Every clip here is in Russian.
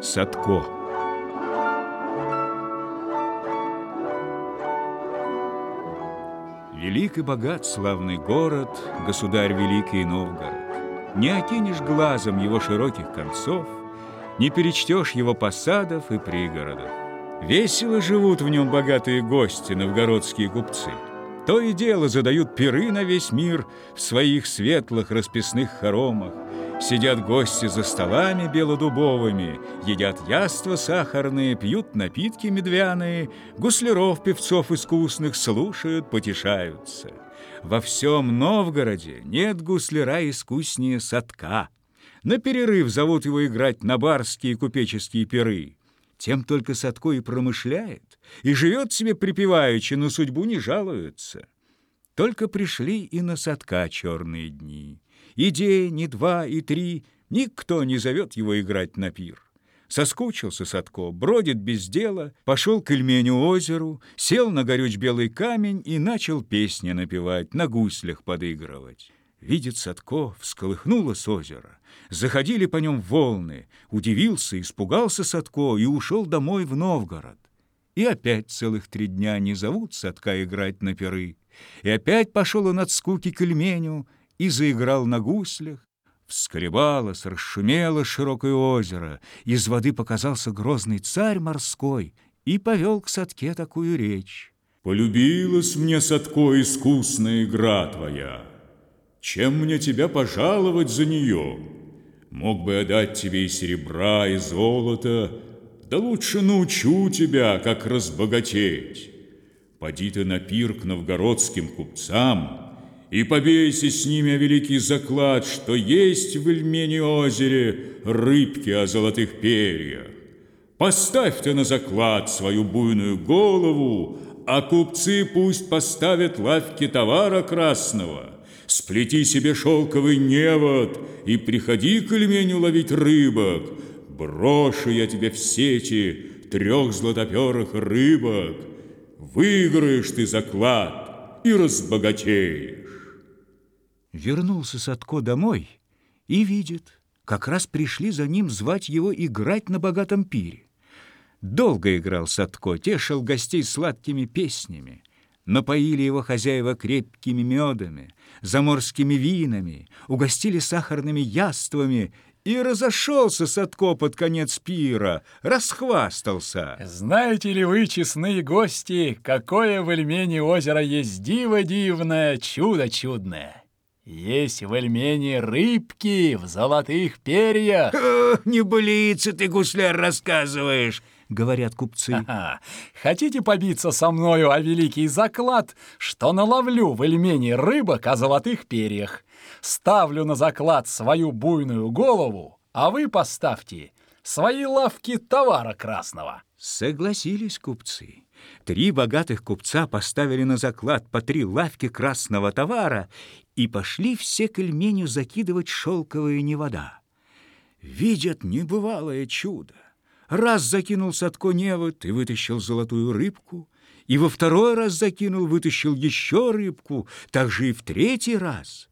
Садко. Велик и богат славный город, государь Великий Новгород. Не окинешь глазом его широких концов, не перечтешь его посадов и пригородов. Весело живут в нем богатые гости, новгородские купцы. То и дело задают пиры на весь мир в своих светлых расписных хоромах. Сидят гости за столами белодубовыми, едят яства сахарные, пьют напитки медвяные, гусляров, певцов искусных слушают, потешаются. Во всем Новгороде нет гусляра искуснее Садка. На перерыв зовут его играть на барские купеческие пиры. Тем только Садко и промышляет, и живет себе припеваючи, на судьбу не жалуется. Только пришли и на Садка черные дни. И день, и два, и три никто не зовет его играть на пир. Соскучился Садко, бродит без дела, пошел к Ильменю озеру, сел на горюч белый камень и начал песни напевать, на гуслях подыгрывать. Видит Садко, всколыхнулось озеро, заходили по нем волны, удивился, испугался Садко и ушел домой в Новгород. И опять целых 3 дня не зовут Садка играть на пиры. И опять пошел он от скуки к Ильменю и заиграл на гуслях. Всколебалось, расшумело широкое озеро, из воды показался грозный царь морской и повел к Садке такую речь. «Полюбилась мне, Садко, искусная игра твоя. Чем мне тебя пожаловать за нее? Мог бы я дать тебе и серебра, и золота, да лучше научу тебя, как разбогатеть. Поди ты на пир к новгородским купцам и побейся с ними о великий заклад, что есть в Ильмени озере рыбки о золотых перьях. Поставь ты на заклад свою буйную голову, а купцы пусть поставят лавки товара красного. Сплети себе шелковый невод и приходи к Ильменю ловить рыбок. Брошу я тебе в сети 3 златоперых рыбок. Выиграешь ты заклад и разбогатеешь». Вернулся Садко домой и видит, как раз пришли за ним звать его играть на богатом пире. Долго играл Садко, тешил гостей сладкими песнями. Напоили его хозяева крепкими медами, заморскими винами, угостили сахарными яствами, и разошелся Садко под конец пира, расхвастался. «Знаете ли вы, честные гости, какое в Ильмене озеро есть диво дивное, чудо чудное? Есть в Ильмене рыбки в золотых перьях». «Небылицы ты, гусляр, рассказываешь», — говорят купцы. «Хотите побиться со мною о великий заклад, что наловлю в Ильмене рыбок о золотых перьях? Ставлю на заклад свою буйную голову, а вы поставьте свои лавки товара красного». Согласились купцы. 3 богатых купца поставили на заклад по 3 лавки красного товара и пошли все к Ильменю закидывать шелковые невода. Видят небывалое чудо. Раз закинул Садко невод и вытащил золотую рыбку, и во 2-й раз закинул, вытащил еще рыбку, так же и в 3-й раз.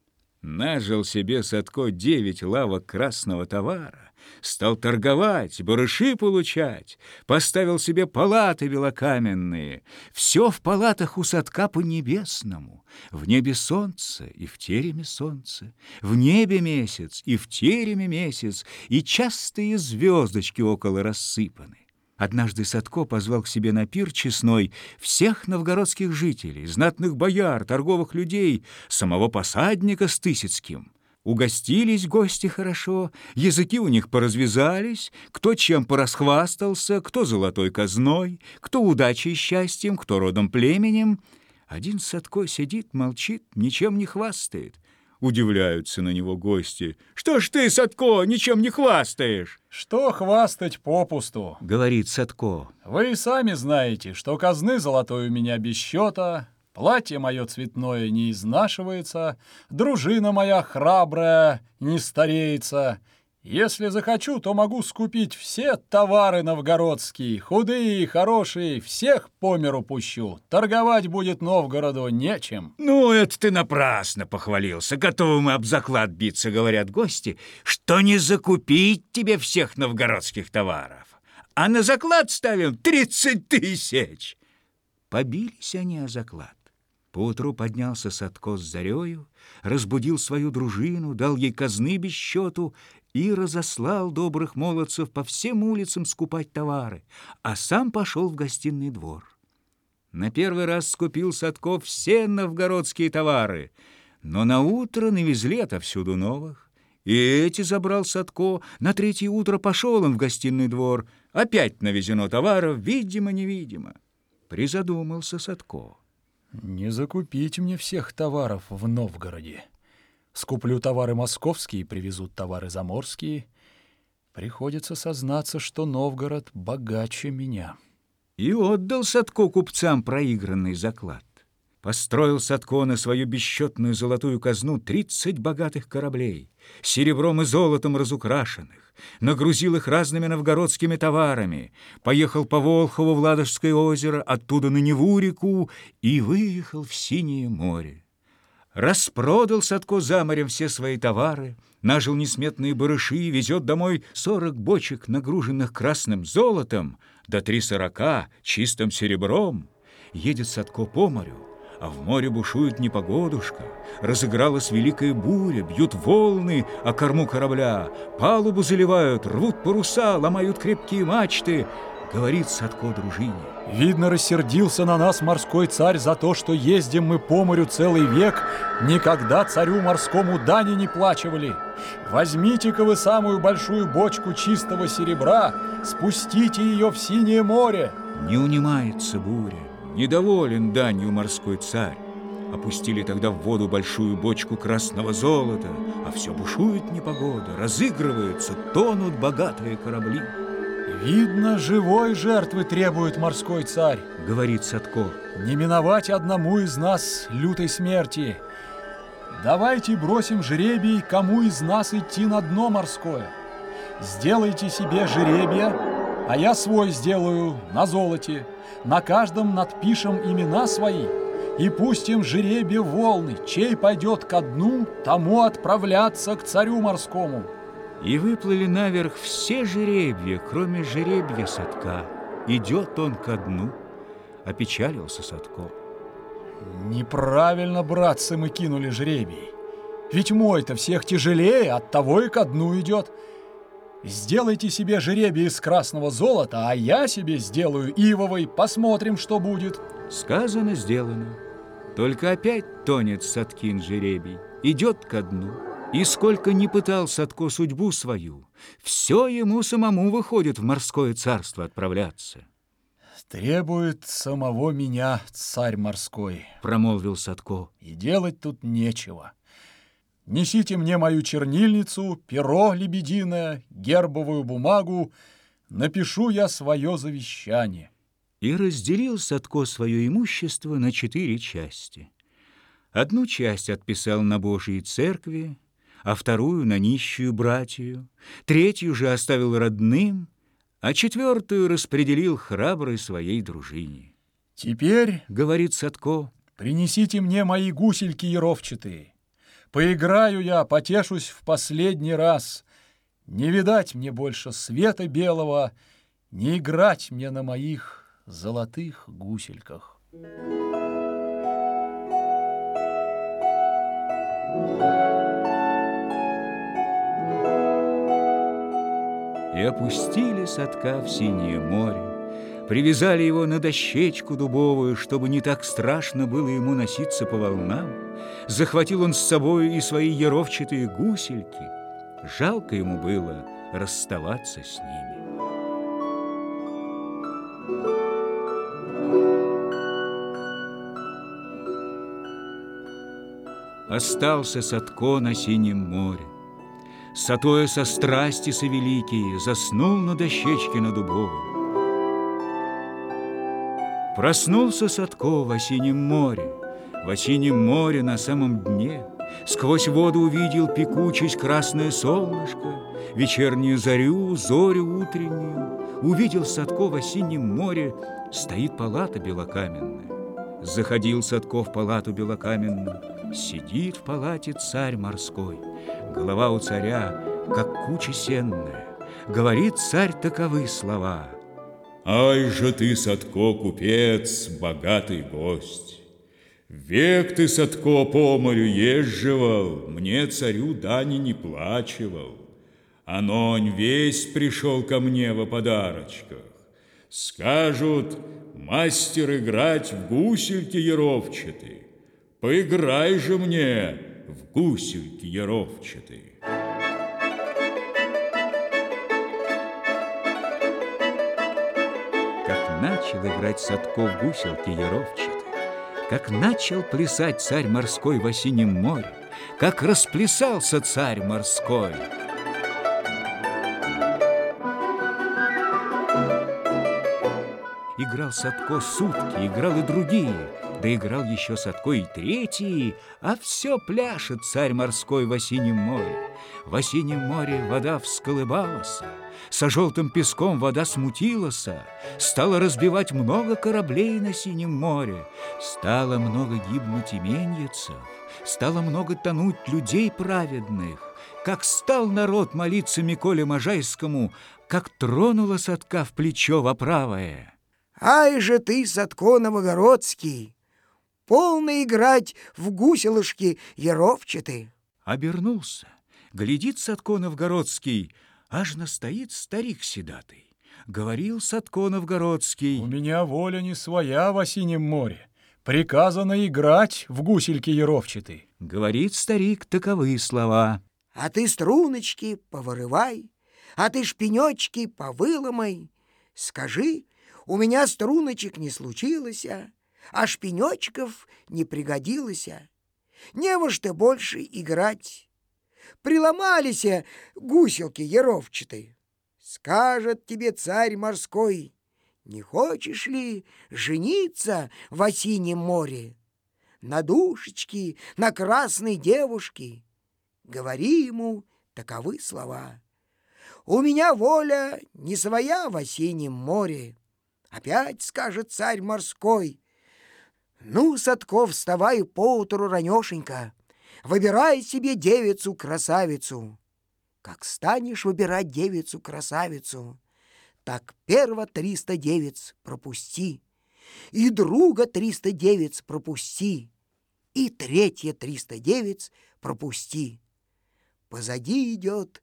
Нажил себе Садко 9 лавок красного товара, стал торговать, барыши получать, поставил себе палаты белокаменные. Все в палатах у Садка по-небесному. В небе солнце и в тереме солнце, в небе месяц и в тереме месяц, и частые звездочки около рассыпаны. Однажды Садко позвал к себе на пир честной всех новгородских жителей, знатных бояр, торговых людей, самого посадника с Тысяцким. Угостились гости хорошо, языки у них поразвязались, кто чем порасхвастался, кто золотой казной, кто удачей и счастьем, кто родом племенем. Один Садко сидит, молчит, ничем не хвастает. Удивляются на него гости. «Что ж ты, Садко, ничем не хвастаешь?» «Что хвастать попусту?» — говорит Садко. «Вы сами знаете, что казны золотой у меня без счета, платье мое цветное не изнашивается, дружина моя храбрая не стареется, Если захочу, то могу скупить все товары новгородские, худые и хорошие, всех по миру пущу. Торговать будет Новгороду нечем. Ну, это ты напрасно похвалился. Готовы мы об заклад биться, говорят гости, что не закупить тебе всех новгородских товаров. А на заклад ставим 30 тысяч. Побились они о заклад. Поутру поднялся Садко с зарею, разбудил свою дружину, дал ей казны без счету и разослал добрых молодцев по всем улицам скупать товары, а сам пошел в гостиный двор. На первый раз скупил Садко все новгородские товары, но наутро навезли отовсюду новых. И эти забрал Садко, на третье утро пошел он в гостиный двор, опять навезено товаров, видимо-невидимо. Призадумался Садко. Не закупить мне всех товаров в Новгороде. Скуплю товары московские, привезут товары заморские. Приходится сознаться, что Новгород богаче меня. И отдал Садко купцам проигранный заклад. Построил Садко на свою бесчетную золотую казну 30 богатых кораблей, серебром и золотом разукрашенных, нагрузил их разными новгородскими товарами, поехал по Волхову в Ладожское озеро, оттуда на Неву-реку и выехал в Синее море. Распродал Садко за морем все свои товары, нажил несметные барыши, везет домой 40 бочек, нагруженных красным золотом, до 340 чистым серебром. Едет Садко по морю, а в море бушует непогодушка, разыгралась великая буря, бьют волны о корму корабля, палубу заливают, рвут паруса, ломают крепкие мачты. Говорит Садко дружине: видно, рассердился на нас морской царь за то, что ездим мы по морю целый век, никогда царю морскому дани не плачивали. Возьмите-ка вы самую большую бочку чистого серебра, спустите ее в Синее море. Не унимается буря, недоволен данью морской царь. Опустили тогда в воду большую бочку красного золота, а все бушует непогода, разыгрывается, тонут богатые корабли. Видно, живой жертвы требует морской царь, говорит Садко. Не миновать одному из нас лютой смерти. Давайте бросим жребий, кому из нас идти на дно морское. Сделайте себе жребия, а я свой сделаю на золоте. На каждом надпишем имена свои и пустим жребий в волны. Чей пойдет ко дну, тому отправляться к царю морскому. И выплыли наверх все жеребья, кроме жеребья Садка. Идет он ко дну. Опечалился Садко. Неправильно, братцы, мы кинули жребий. Ведь мой-то всех тяжелее, оттого и ко дну идет. Сделайте себе жребий из красного золота, а я себе сделаю ивовый. Посмотрим, что будет. Сказано, сделано. Только опять тонет Садкин жеребий, идет ко дну. И сколько ни пытал Садко судьбу свою, все ему самому выходит в морское царство отправляться. «Требует самого меня царь морской», — промолвил Садко. «И делать тут нечего. Несите мне мою чернильницу, перо лебединое, гербовую бумагу, напишу я свое завещание». И разделил Садко свое имущество на 4 части. Одну часть отписал на Божьей церкви, а вторую на нищую братью, третью же оставил родным, а 4 распределил храброй своей дружине. «Теперь, — говорит Садко, — принесите мне мои гусельки яровчатые. Поиграю я, потешусь в последний раз. Не видать мне больше света белого, не играть мне на моих золотых гусельках». И опустили Садка в Синее море, привязали его на дощечку дубовую, чтобы не так страшно было ему носиться по волнам. Захватил он с собой и свои яровчатые гусельки. Жалко ему было расставаться с ними. Остался Садко на Синем море. Сатоя со страсти совеликие заснул на дощечке на дубовой. Проснулся Садко в осеннем море. В осеннем море на самом дне Сквозь воду увидел пекучесть красное солнышко, вечернюю зарю, зорю утреннюю. Увидел Садко в осеннем море, стоит палата белокаменная. Заходил Садко в палату белокаменную, сидит в палате царь морской. Голова у царя, как куча сенная. Говорит царь таковы слова: «Ай же ты, Садко, купец, богатый гость! Век ты, Садко, по морю езживал, мне, царю, дани не плачивал. Анонь весь пришел ко мне во подарочках. Скажут, мастер играть в гусельки яровчатые. Поиграй же мне в гусельки яровчатые». Как начал играть Садко в гуселки яровчатые, как начал плясать царь морской в осеннем море, как расплясался царь морской. Играл Садко сутки, играл и другие, да играл еще Садко и третьи, а все пляшет царь морской в осеннем море. В осеннем море вода всколыбалась, со желтым песком вода смутилась, стало разбивать много кораблей на синем море, стало много гибнуть именьицев, стало много тонуть людей праведных. Как стал народ молиться Миколе Можайскому, как тронула Садка в плечо во правое. «Ай же ты, Садко Новогородский, полно играть в гуселышки яровчаты!» Обернулся, глядит Садко Новгородский, аж настоит старик седатый. Говорил Садко Новгородский: «У меня воля не своя в осеннем море. Приказано играть в гусельки яровчаты». Говорит старик таковы слова: «А ты струночки повырывай, а ты шпенечки повыломай. Скажи, у меня струночек не случилось, а шпенечков не пригодилось. Не во что больше играть. Приломались гуселки яровчатые. Скажет тебе царь морской: не хочешь ли жениться в осеннем море? На душечке, на красной девушке». Говори ему таковы слова: «У меня воля не своя в осеннем море». Опять скажет царь морской: «Ну, Садко, вставай поутру ранешенько, выбирай себе девицу-красавицу. Как станешь выбирать девицу-красавицу, так перво 300 девиц пропусти, и друга 300 девиц пропусти, и третье 300 девиц пропусти. Позади идет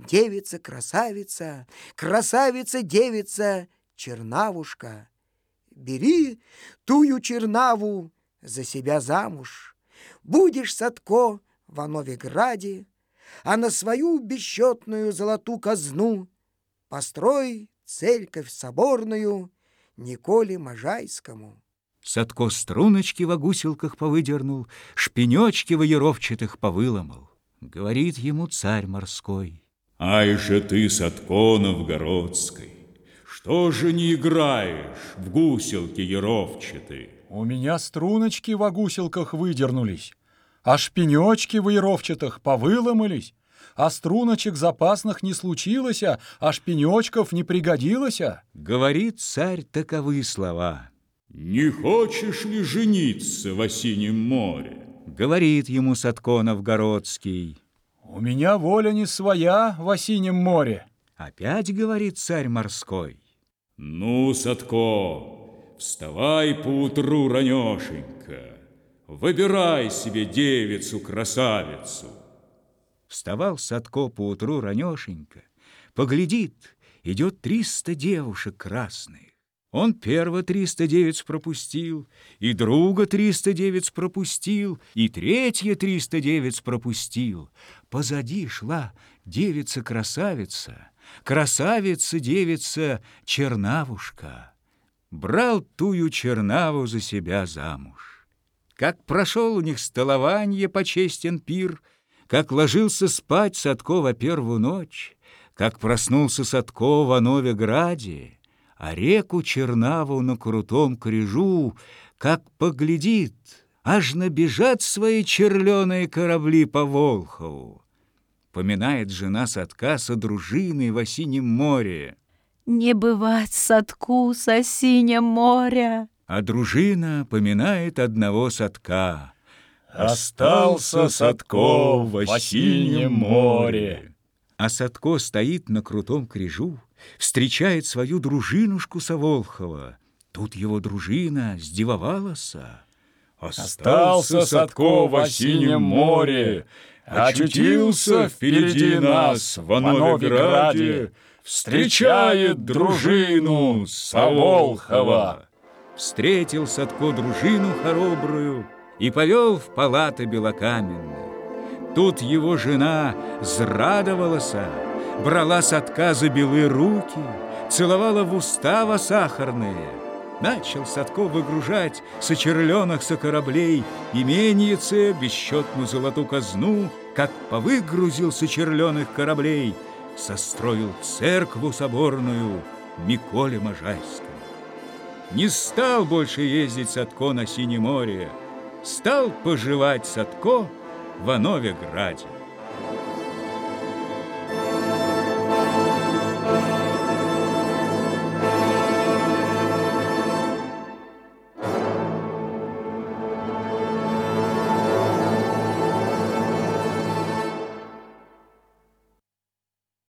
девица-красавица, красавица-девица Чернавушка. Бери тую Чернаву за себя замуж. Будешь, Садко, во Новиграде, а на свою бесчетную золотую казну построй церковь соборную Николе Можайскому». Садко струночки во гуселках повыдернул, шпенечки во яровчатых повыломал. Говорит ему царь морской: «Ай же ты, Садко Новгородской, что же не играешь в гуселки яровчатые?» «У меня струночки во гуселках выдернулись, а шпенечки во яровчатых повыломались, а струночек запасных не случилось, а шпенечков не пригодилось». Говорит царь таковы слова: «Не хочешь ли жениться в осеннем море?» Говорит ему Садко Новгородский: «У меня воля не своя в осеннем море». Опять говорит царь морской: «Ну, Садко, вставай поутру ранешенько, выбирай себе девицу-красавицу». Вставал Садко поутру ранешенько, поглядит, идет 300 девушек красных. Он перво 300 девиц пропустил, и друга 300 девиц пропустил, и третье 300 девиц пропустил. Позади шла девица-красавица, красавица-девица Чернавушка. Брал тую Чернаву за себя замуж. Как прошел у них столованье, почестен пир, как ложился спать Садко во первую ночь, как проснулся Садко во Новиграде, а реку Чернаву на крутом кряжу, как поглядит, аж набежат свои черленые корабли по Волхову. Поминает жена Садка со дружиной в осинем море. Не бывать Садку с осинем моря. А дружина поминает одного Садка. Остался Садко в осинем море. А Садко стоит на крутом крижу, встречает свою дружинушку со Волхова. Тут его дружина сдивовалася. Остался Садко в осинем море, очутился впереди нас в Новиграде, встречает дружину со Волхова. Встретил Садко дружину хоробрую и повел в палаты белокаменные. Тут его жена зрадовалася, брала Садка за белые руки, целовала в уста сахарные. Начал Садко выгружать со черленых со кораблей именьице, бесчетную золотую казну, как повыгрузил со черленых кораблей, состроил церкву соборную Миколе Можайскому. Не стал больше ездить Садко на Синем море, стал поживать Садко в Новиграде.